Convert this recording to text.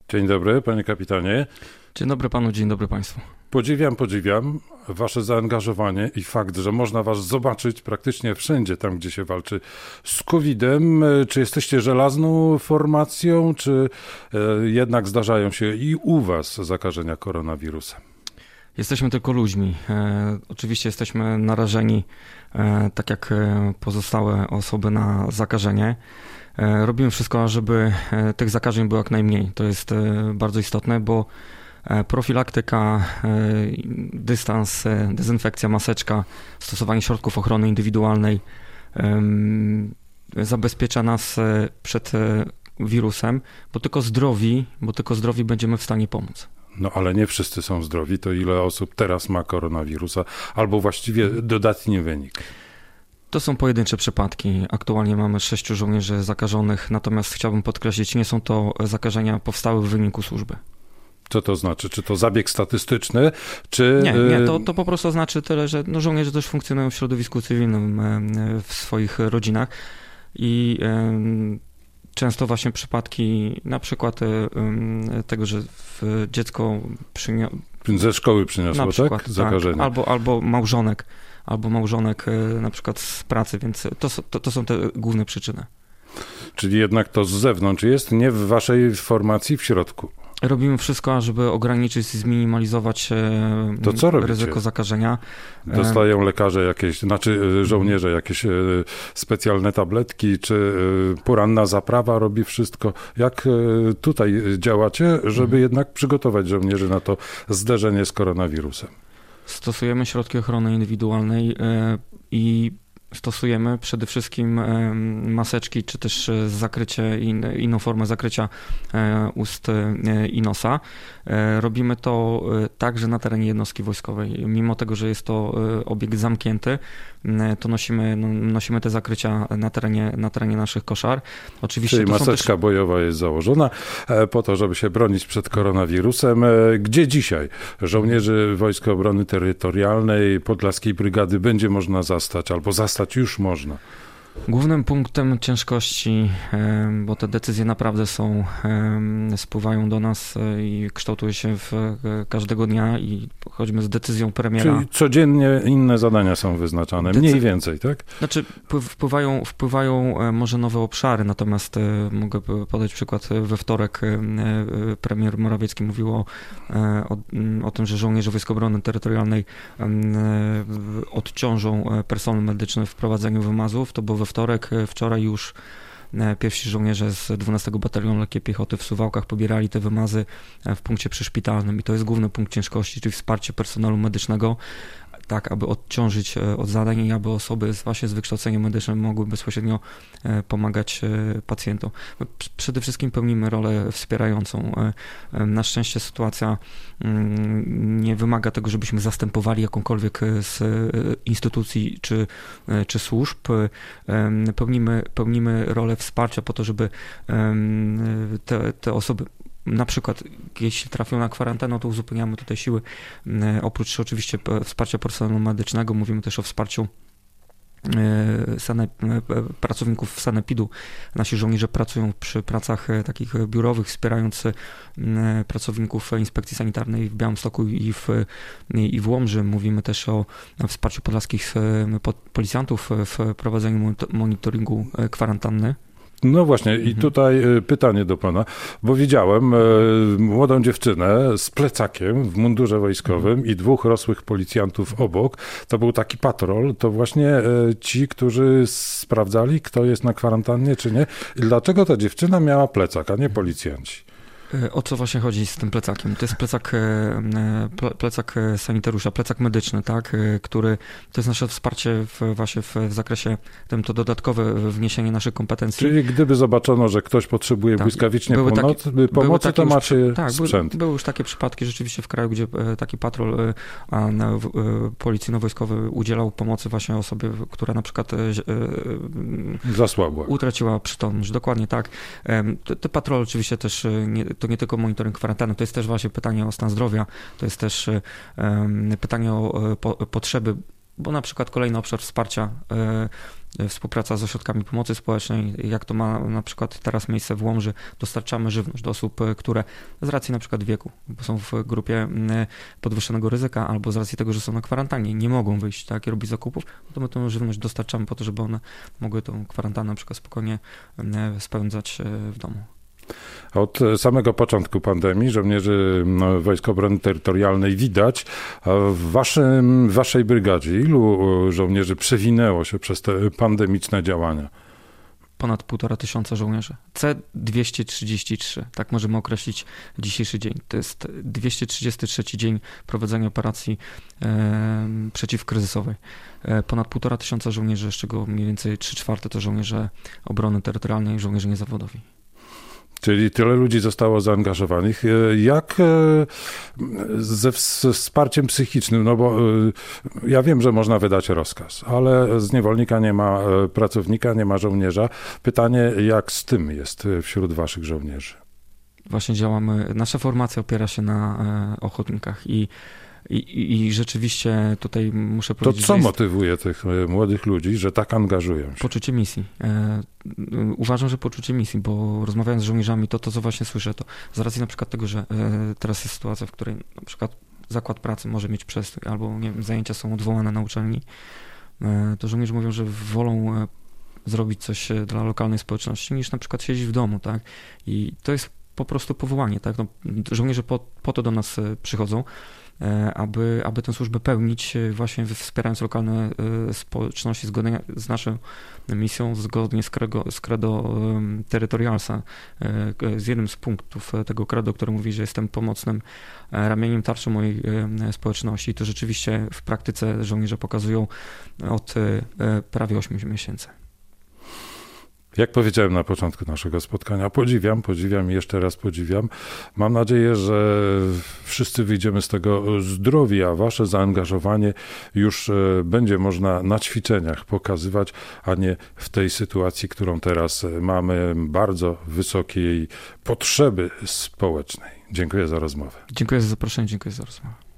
Dzień dobry, panie kapitanie. Dzień dobry panu, dzień dobry państwu. Podziwiam wasze zaangażowanie i fakt, że można was zobaczyć praktycznie wszędzie tam, gdzie się walczy z COVID-em. Czy jesteście żelazną formacją, czy jednak zdarzają się i u was zakażenia koronawirusem? Jesteśmy tylko ludźmi. Oczywiście jesteśmy narażeni, tak jak pozostałe osoby, na zakażenie. Robimy wszystko, żeby tych zakażeń było jak najmniej. To jest bardzo istotne, bo profilaktyka, dystans, dezynfekcja, maseczka, stosowanie środków ochrony indywidualnej zabezpiecza nas przed wirusem, bo tylko zdrowi będziemy w stanie pomóc. No ale nie wszyscy są zdrowi. To ile osób teraz ma koronawirusa, albo właściwie dodatni wynik? To są pojedyncze przypadki. Aktualnie mamy 6 żołnierzy zakażonych, natomiast chciałbym podkreślić, nie są to zakażenia powstałe w wyniku służby. Co to znaczy? Czy to zabieg statystyczny, czy... Nie, to po prostu znaczy tyle, że żołnierze też funkcjonują w środowisku cywilnym, w swoich rodzinach i często właśnie przypadki na przykład tego, że dziecko ze szkoły przyniosło, na przykład, tak? Zakażenie. Tak, albo małżonek na przykład z pracy, więc to są te główne przyczyny. Czyli jednak to z zewnątrz jest, nie w waszej formacji w środku. Robimy wszystko, ażeby ograniczyć i zminimalizować ryzyko zakażenia. Dostają lekarze jakieś, żołnierze jakieś specjalne tabletki, czy poranna zaprawa robi wszystko. Jak tutaj działacie, żeby jednak przygotować żołnierzy na to zderzenie z koronawirusem? Stosujemy środki ochrony indywidualnej i stosujemy przede wszystkim maseczki, czy też zakrycie, inną formę zakrycia ust i nosa. Robimy to także na terenie jednostki wojskowej. Mimo tego, że jest to obiekt zamknięty, to nosimy te zakrycia na terenie naszych koszar. Oczywiście czyli maseczka bojowa jest założona po to, żeby się bronić przed koronawirusem. Gdzie dzisiaj żołnierzy Wojsk Obrony Terytorialnej Podlaskiej Brygady będzie można zastać, albo zastać już można? Głównym punktem ciężkości, bo te decyzje naprawdę spływają do nas i kształtują się każdego dnia i choćby z decyzją premiera. Czyli codziennie inne zadania są wyznaczane, mniej więcej, tak? Znaczy wpływają może nowe obszary, natomiast mogę podać przykład. We wtorek premier Morawiecki mówił o tym, że żołnierze Wojsk Obrony Terytorialnej odciążą personel medyczny w prowadzeniu wymazów. To było we wtorek. Wczoraj już pierwsi żołnierze z 12 Batalionu Lekkiej Piechoty w Suwałkach pobierali te wymazy w punkcie przyszpitalnym i to jest główny punkt ciężkości, czyli wsparcie personelu medycznego, tak aby odciążyć od zadań i aby osoby właśnie z wykształceniem medycznym mogły bezpośrednio pomagać pacjentom. My przede wszystkim pełnimy rolę wspierającą. Na szczęście sytuacja nie wymaga tego, żebyśmy zastępowali jakąkolwiek z instytucji czy służb. Pełnimy rolę wsparcia po to, żeby te osoby, na przykład jeśli trafią na kwarantannę, to uzupełniamy tutaj siły. Oprócz oczywiście wsparcia personelu medycznego, mówimy też o wsparciu pracowników sanepidu. Nasi żołnierze pracują przy pracach takich biurowych, wspierając pracowników inspekcji sanitarnej w Białymstoku i w Łomży. Mówimy też o wsparciu podlaskich policjantów w prowadzeniu monitoringu kwarantanny. No właśnie i tutaj pytanie do pana, bo widziałem młodą dziewczynę z plecakiem w mundurze wojskowym i 2 rosłych policjantów obok. To był taki patrol, to właśnie ci, którzy sprawdzali, kto jest na kwarantannie czy nie. I dlaczego ta dziewczyna miała plecak, a nie policjanci? O co właśnie chodzi z tym plecakiem? To jest plecak sanitariusza, plecak medyczny, tak, który to jest nasze wsparcie w zakresie tym, to dodatkowe wniesienie naszych kompetencji. Czyli gdyby zobaczono, że ktoś potrzebuje błyskawicznie pomocy, to macie sprzęt. Były już takie przypadki rzeczywiście w kraju, gdzie taki patrol policyjno-wojskowy udzielał pomocy właśnie osobie, która na przykład zasłabła, utraciła przytomność. Dokładnie tak. Te patrole oczywiście też to nie tylko monitoring kwarantanny, to jest też właśnie pytanie o stan zdrowia, to jest też pytanie o potrzeby bo na przykład kolejny obszar wsparcia, współpraca z ośrodkami pomocy społecznej, jak to ma na przykład teraz miejsce w Łomży, dostarczamy żywność do osób, które z racji na przykład wieku, bo są w grupie podwyższonego ryzyka, albo z racji tego, że są na kwarantannie, nie mogą wyjść, tak, i robić zakupów, to my tę żywność dostarczamy po to, żeby one mogły tą kwarantannę na przykład spokojnie spędzać w domu. Od samego początku pandemii żołnierzy Wojsk Obrony Terytorialnej widać. A w waszej brygadzie ilu żołnierzy przewinęło się przez te pandemiczne działania? Ponad 1500 żołnierzy. C-233, tak możemy określić dzisiejszy dzień. To jest 233 dzień prowadzenia operacji przeciwkryzysowej. Ponad 1500 żołnierzy, z czego mniej więcej 3/4 to żołnierze obrony terytorialnej i żołnierze niezawodowi. Czyli tyle ludzi zostało zaangażowanych. Jak ze wsparciem psychicznym? No bo ja wiem, że można wydać rozkaz, ale z niewolnika nie ma pracownika, nie ma żołnierza. Pytanie, jak z tym jest wśród waszych żołnierzy? Właśnie działamy, nasza formacja opiera się na ochotnikach i rzeczywiście tutaj muszę powiedzieć, to co motywuje tych młodych ludzi, że tak angażują się? Poczucie misji. Uważam, że poczucie misji, bo rozmawiając z żołnierzami, to co właśnie słyszę, to z racji na przykład tego, że teraz jest sytuacja, w której na przykład zakład pracy może mieć przestój, albo nie wiem, zajęcia są odwołane na uczelni, to żołnierze mówią, że wolą zrobić coś dla lokalnej społeczności, niż na przykład siedzieć w domu, tak? I to jest po prostu powołanie, tak? No, żołnierze po to do nas przychodzą, aby tę służbę pełnić, właśnie wspierając lokalne społeczności zgodnie z naszą misją, zgodnie z credo Territorialsa, z jednym z punktów tego credo, który mówi, że jestem pomocnym ramieniem, tarczą mojej społeczności. To rzeczywiście w praktyce żołnierze pokazują od prawie 8 miesięcy. Jak powiedziałem na początku naszego spotkania, podziwiam i jeszcze raz podziwiam. Mam nadzieję, że wszyscy wyjdziemy z tego zdrowi, a wasze zaangażowanie już będzie można na ćwiczeniach pokazywać, a nie w tej sytuacji, którą teraz mamy, bardzo wysokiej potrzeby społecznej. Dziękuję za rozmowę. Dziękuję za zaproszenie, dziękuję za rozmowę.